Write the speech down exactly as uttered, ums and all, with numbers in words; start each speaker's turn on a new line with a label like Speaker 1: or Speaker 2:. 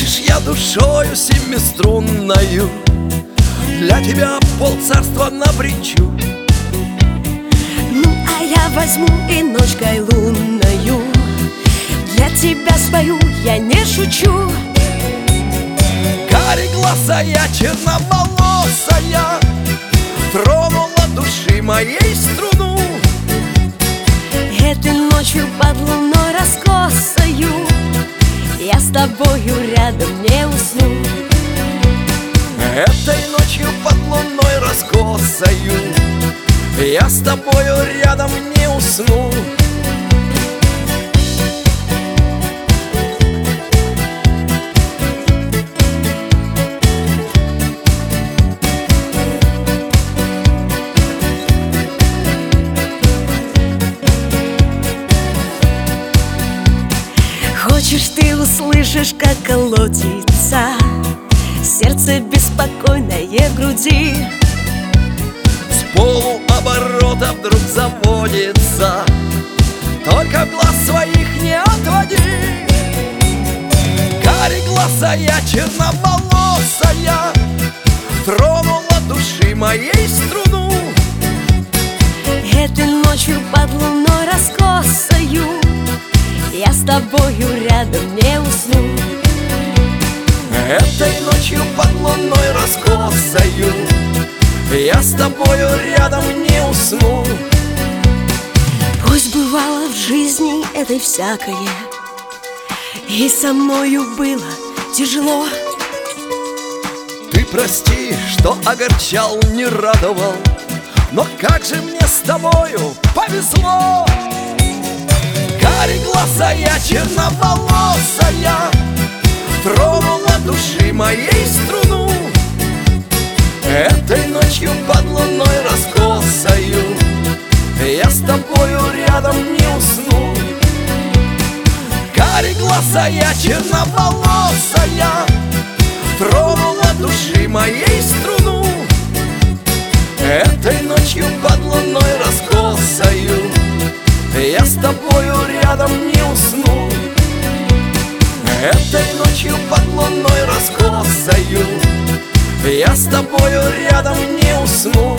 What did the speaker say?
Speaker 1: Знаешь, я душою семиструнною для тебя полцарства напрячу.
Speaker 2: Ну, а я возьму и ночкой лунною для тебя спою, я не шучу.
Speaker 1: Кареглазая, черноволосая тронула души моей струну.
Speaker 2: Этой ночью под луной раскосою я с тобою рядом не усну.
Speaker 1: Этой ночью под луной раскосою я с тобою рядом не усну.
Speaker 2: Хочешь, ты услышишь, как колотится сердце беспокойное в груди.
Speaker 1: С полуоборота вдруг заводится, только глаз своих не отводи. Кареглазая, черноволосая тронула души моей струну.
Speaker 2: Этой ночью под луной раскосою я с тобою рядом не усну.
Speaker 1: Этой ночью под луной раскосою я с тобою рядом не усну.
Speaker 2: Пусть бывало в жизни этой всякое, и со мною было тяжело.
Speaker 1: Ты прости, что огорчал, не радовал, но как же мне с тобою повезло. Кареглазая, черноволосая тронула души моей струну. Этой ночью под луной раскосою я с тобою рядом не усну. Кареглазая, черноволосая тронула души моей струну. Этой ночью под луной раскосою я с тобою рядом не усну. Этой ночью под луной раскосою я с тобою рядом не усну.